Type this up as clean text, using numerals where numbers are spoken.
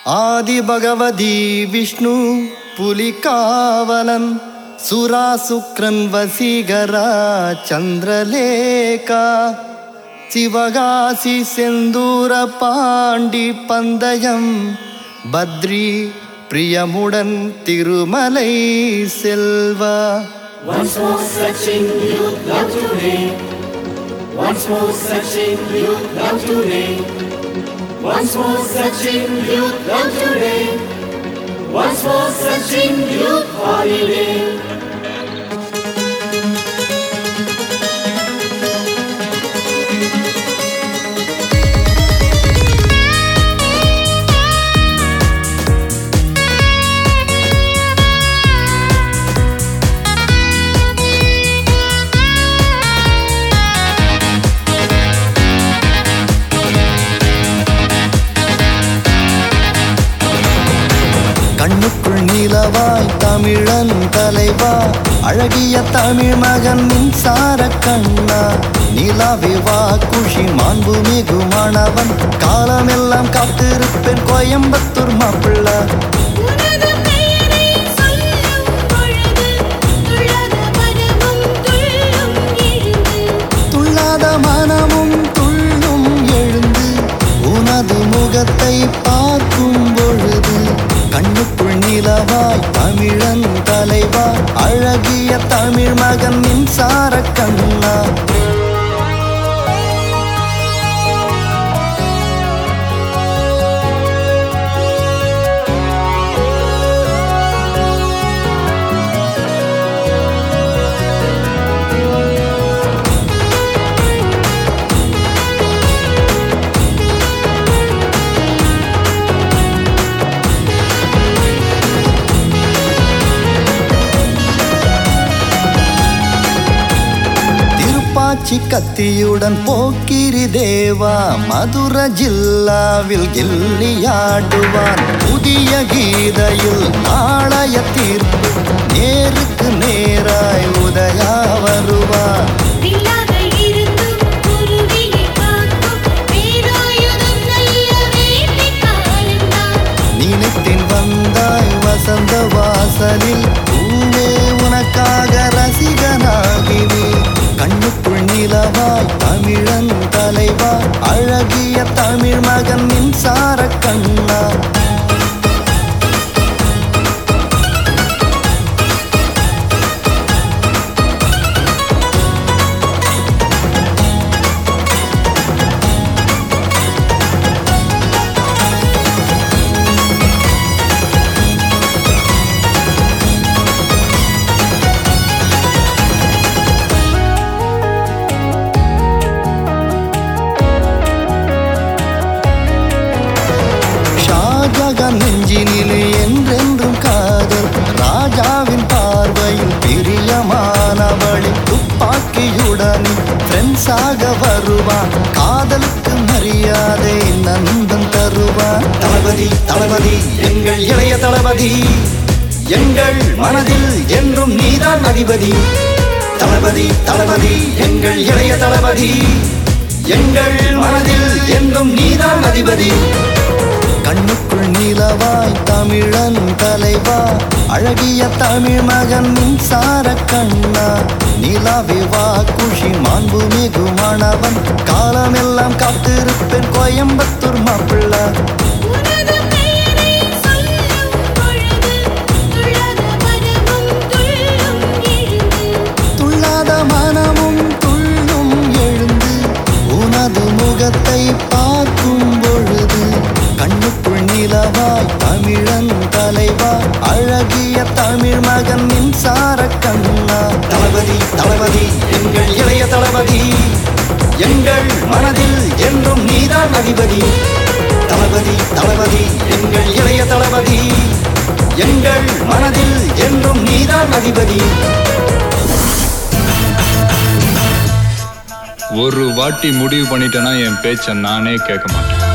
ஆதி பகவதி விஷ்ணு புலிகாவலன் சுரா சுக்ரன் வசீகரா சந்திரலேகா சிவகாசி செந்தூர பாண்டி பந்தயம் பத்ரி பிரியமுடன் Thirumalai Selva. Once more searching, you'd love to name. Once more searching, you'd love to name. Once more searching, you'd love to name. Once more searching, you'd holiday. கண்ணுக்குள் நீலவாய் தமிழன் தலைவா அழகிய தமிழ் மகன் மின்சார கண்ணா நீலாவே வா குஷி மாண்பு மிகுமானவன் காலமெல்லாம் காத்திருப்பேன் கோயம்புத்தூர் மாப்பிள்ளை. துள்ளாத மனமும் துள்ளும் எழுந்து உனது முகத்தை பார்க்கும் பொழுது கண்ணுக்குள் நீலவாய் தமிழன் தலைவா அழகிய தமிழ் மகன் மின்சார கண்ணா. பாச்சி கத்தியுடன் போக்கிரி தேவா மதுர ஜில்லாவில் கில்லியாடுவான் புதிய கீதையில் நாளைய தீர்ப்பு நேருக்கு நேராய் உதயா வருவான். நினைத்தேன் வந்தாய் வசந்த வாசலில் பூவே உனக்காக ரசிகனாகினி கண்ணுக்குள் நீலவாய் தமிழன் தலைவா அழகிய தமிழ் மகன் மின்சார கண்ணா. நெஞ்சினிலே என்றென்றும் காதல் ராஜாவின் பார்வையில் பிரியமானவளை துப்பாக்கியுடன் ஃப்ரெண்ட்ஸாக வருவான் காதலுக்கு மரியாதை நந்தன் தருவான். தளபதி தளபதி எங்கள் இளைய தளபதி எங்கள் மனதில் என்றும் நீதான் அதிபதி. தளபதி தளபதி எங்கள் இளைய தளபதி எங்கள் மனதில் என்றும் நீதான் அதிபதி. கண்ணுக்குள் நீலவாய் தமிழன் தலைவா அழகிய தமிழ் மகன் மின்சார கண்ணா நீலாவே வா குஷி மாண்பு மிகுமானவன் காலமெல்லாம் காத்திருப்பேன் கோயம்புத்தூர் மாப்பிள்ளை. துள்ளாத மனமும் துள்ளும் எழுந்து உனது முகத்தை பார்க்கும் பொழுது கண்ணுக்குள் நீலவாய் தமிழன் தலைவா அழகிய தமிழ் மகன் மின்சார கண்ணா. தளபதி தளபதி எங்கள் இளைய தளபதி எங்கள் மனதில் என்றும் நீதான் அதிபதி. தளபதி தளபதி எங்கள் இளைய தளபதி எங்கள் மனதில் என்றும் நீதான் அதிபதி. ஒரு வாட்டி முடிவு பண்ணிட்டேன்னா என் பேச்சை நானே கேட்க மாட்டேன்.